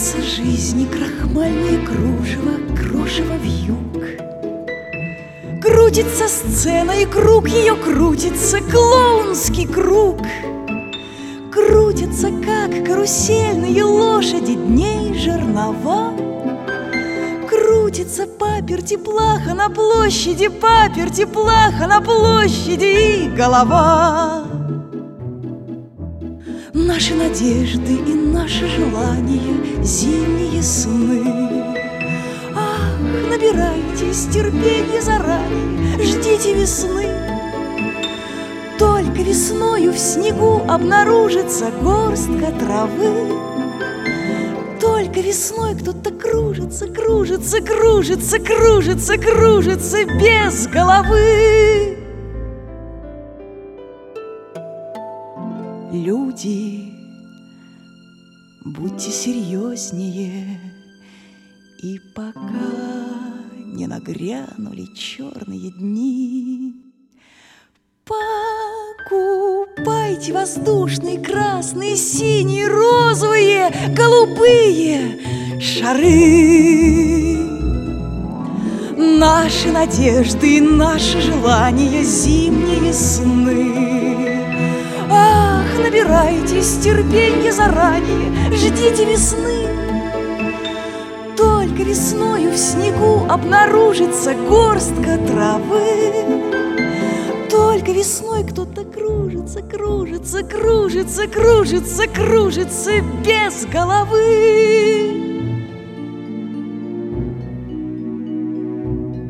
Кружится жизни крахмальное кружево, крошево вьюг. Крутится сцена, и круг ее крутится, клоунский круг. Крутятся, как карусельные лошади, дней жернова. Крутится паперти плаха на площади, паперти плаха на площади и голова. Наши надежды и наши желания, зимние сны. Ах, набирайтесь терпенья заранее, ждите весны. Только весною в снегу обнаружится горстка травы. Только весной кто-то кружится, кружится, кружится, кружится, кружится без головы. Люди, будьте серьезнее, и пока не нагрянули черные дни, покупайте воздушные, красные, синие, розовые, голубые шары. Наши надежды и наши желания, зимние сны. Ах, набирайтесь терпенья заранее, ждите весны. Только весною в снегу обнаружится горстка травы. Только весной кто-то кружится, кружится, кружится, кружится, кружится без головы.